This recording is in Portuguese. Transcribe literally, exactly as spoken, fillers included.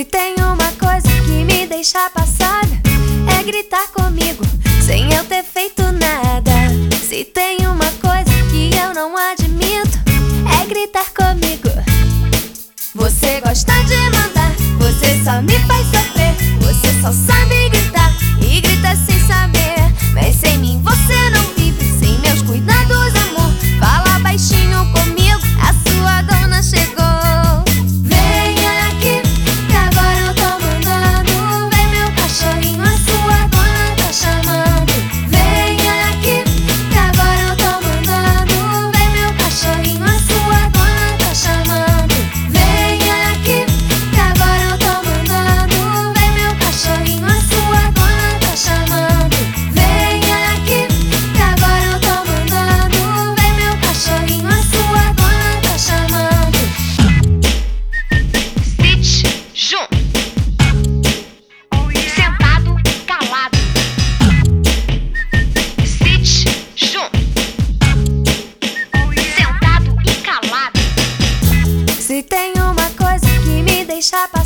Se tem uma coisa que me deixa passada, é gritar comigo sem eu ter feito nada. Se tem uma coisa que eu não admito, é gritar comigo. Você gosta de mandar, você só me faz sofrer. Você só sabe gritar e grita sem saber. Mas sem mim você não vive, sem meus cuidados, amor. Fala baixinho comigo, a sua dona chegou. Venha aqui, que agora eu tô mandando. Vem meu cachorrinho, a sua dona tá chamando. Venha aqui, que agora eu tô mandando. Vem meu cachorrinho, a sua dona tá chamando. Venha aqui, que agora eu tô mandando. Vem meu cachorrinho, a sua dona tá chamando. Venha aqui, que agora eu tô mandando. Vem meu cachorrinho, a sua dona tá chamando. Sit junto, sentado, calado. Sit junto, sentado e calado. Se tem uma coisa que me deixa passada,